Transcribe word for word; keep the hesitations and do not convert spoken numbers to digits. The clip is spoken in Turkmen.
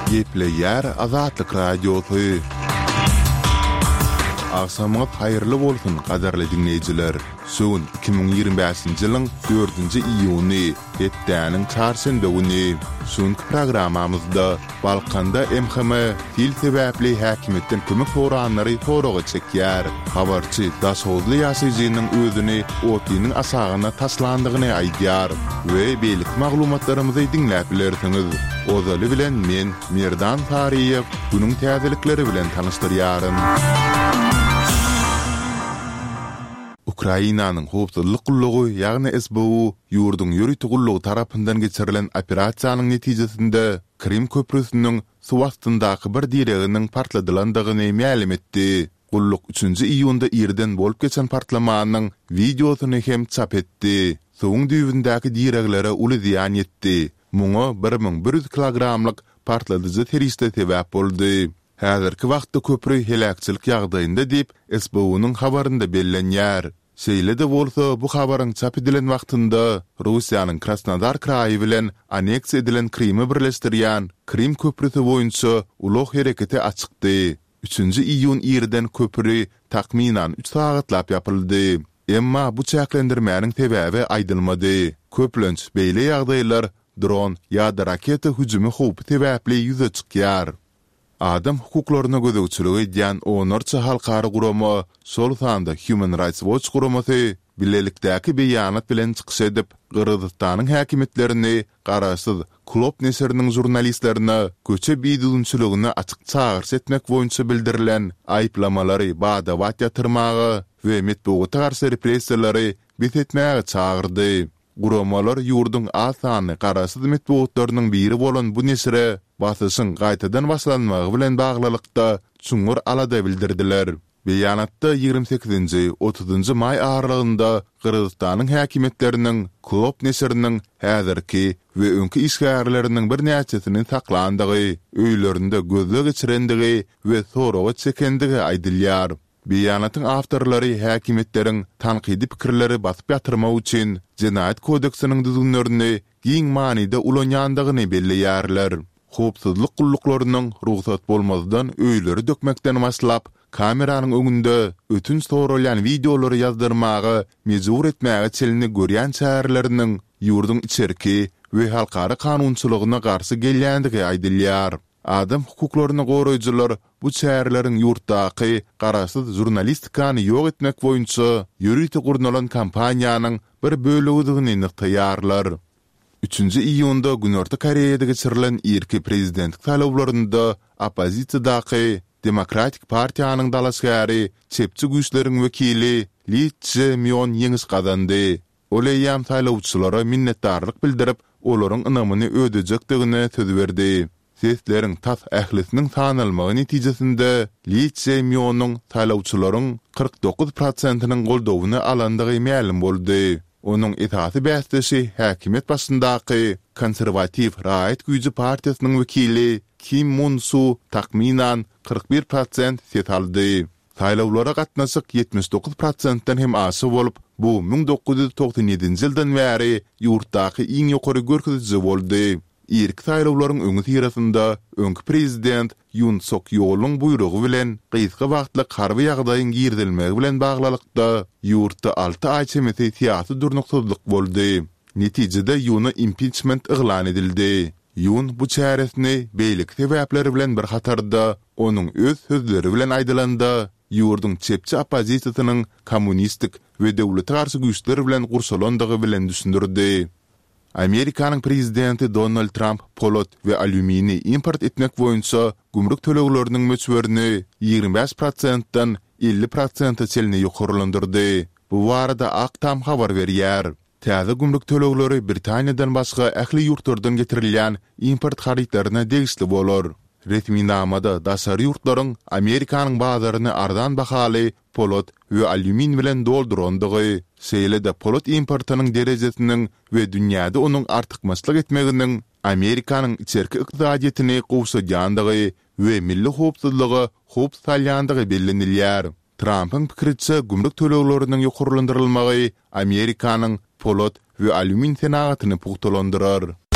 Gepleyer Azatlyk Radiosu. Akşamınız hayırlı bolsun, qadarly dinleyijiler. Şoň iki bin ýygrimi beşinji ýylyň dördünji iýuny, etdäniň çarşamba güni. Şoňky programmamyzda Balkanda M H M fil sebäpli häkimetden kömek soranlary soragy çekýär. Habarçy daşozly ýaşaýjynyň özüni otynyň asagyna taslandygyny aýdýar we beýlik maglumatlarymyzy dinläp bilersiňiz. Ozaly bilen men Merdan Tariýew günüň täzelikleri bilen tanyşdyrýaryn. Ukrainanyň howpsuzlyk gullugy, ýagny S B U, ýurduň ýürüti gullugy tarapyndan geçirilen operasiýanyň netijesinde Krim köprüsiniň suw astyndaky bir direginiň partladylandygyny ma'lum etdi. Gulluk üçünji iýunda ýerden bolup geçen partlamanyň videosyny hem çap etdi. Suwuň düýbündäki direglere uly ziýan ýetdi. Muňa bir ming bir ýüz kilogramlyk partladyjy teriste sebäp boldy. Häzirki wagtda köprü helakçylyk ýagdaýynda diýip S B U'nyň habarynda bellenýär. Şeýle-de bolsa, bu habaryň çap edilen wagtynda Russiýanyň Krasnodar kraýy bilen aneksiýa edilen Krimi birleşdirýän Krim köprüsi boýunça ulaq hereketi açykdy. üçünji iýun ýerden köprü takminan üç sagatlap ýapyldy. Emma bu çäklendirmäniň sebäbi aýdylmady. Köplenç beýle ýagdaýlar dron ýa-da raketa hüjümi howpy sebäpli ýüze çykýar. Adam hukuklaryna gözegçiligi edýän onarça halkary gurama, şol sanda Human Rights Watch guramasy bilelikdäki beýanat bilen çykyş edip, Gyrgyzstanyň häkimetlerini garaşsyz Klop neseriniň jurnalistlerine köçe biýdüňçiligini açyk çağırş etmek boýunça bildirilen aýplamalary bada wat ýatyrmagy we metbuata garşy repressiýalary betetmäge çağırdy. Guramalar ýurduň asany garaşsyz metbuatlarynyň biri bolan bu nesere basyşyň gaýtadan başlanmagy bilen baglylykda çuňur alada bildirdiler. Beýanatda ýygrimi sekizinji otuzunji may aralygynda Gyrgyzstanyň häkimetleriniň Klop neseriniň häzirki we öňki işgärleriniň bir näçesini saklandygy, öýlerinde gözle geçirendigi we soragy çekendigi aýdylýar. Beýanatyň awtorlary häkimetleriň tanqidi pikirleri basyp ýatyrmak üçin Jenaýat kodeksiniň düzgünlerini giň manida ulanýandygyny belleýärler. Howpsuzlyk gulluklarynyň ruhsat bolmazdan öýleri dökmekden başlap, kameranyň öňünde ötünç sorulýan videolary ýazdyrmagy, mejbur etmäge çelini görýän şäherleriniň ýurdun içerki we halkary kanunçylygyna garşy gelýändigi aýdylýar. Adam hukuklaryny goraýjylar bu şäherleriň ýurtdaky garaşsyz jurnalistikany ýok etmek boýunça ýürüti gurnalan kampaniýanyň bir bölügidigini nyktaýarlar. üçünji iýunda Günorta Koreýada geçirilen irki prezidentlik talawlarynda opozisiýadaky Demokratik Partiýanyň dalaşgary, çepçi güýçleriň wekili Lee Jae-myung ýeňiş gazandy. Oleýam talawçylara minnetdarlyk bildirip, olaryň ynamyny ödejekdigine söz berdi. Sesleriň tas ählisiniň tanylmagy netijesinde Lee Jae-myungnyň talawçylaryň kırk dokuz prosentynyň goldawyny alandygy ma'lum boldy. Onun itaati bästesi häkimet başyndaky konservativ Raýat güýji partiýasynyň wekili Kim Mun-su takminan kırk bir prosent set aldy. Saýlawlara gatnaşyk yetmiş dokuz prosentden hem aşy bolup, bu bin dokuz ýüz toksan ýedinji ýyldan bäri ýurtdaky iň ýokary görkeziji boldy. İlk saýlawlaryň öňü tirasynda öňki prezident Yoon Suk-yeoluň buyrugy bilen gysga wagtlyk harby ýagdaýyň girdilmegi bilen baglylykda ýurtda alty aý çemeti tiýatry durnuksyzlyk boldy. Netijede Yoon'a impeachment eglan edildi. Yoon bu çäresini beýlik sebäpleri bilen bir hatarda onuň öz sözleri bilen aýdylanda ýurduň çepçi opozisiýasynyň kommunistik we döwlete garşy güýçleri bilen gursalandygy bilen düşündirdi. Amerikanyň prezidenti Donald Trump polat we alümini import etmek boýunça gümrük tölegleriniň möçberini ýygrimi beş prosentdan elli prosenta çelini ýokarlandyrdy. Bu barada Aktam habar berýär. Täze gümrük tölegleri Britaniýadan başga ähli ýurtlardan getirilýän import harytlaryna degişli bolar. Resmi namada daşary ýurtlaryň Amerikanyň bazaryny ardan bahaly polat we alümin bilen doldurandygy, şeýle-de polat importynyň derejesiniň we dünýäde onuň artykmaçlyk etmeginiň Amerikanyň içerki ykdysadyetini gowşaýandygy we milli howpsuzlygy howp salýandygy bellenilýär. Trump'ın pikiriçe gümrük tölegleriniň ýokarlandyrylmagy Amerikanyň polat we alümin senagatyny puhtalandyrar.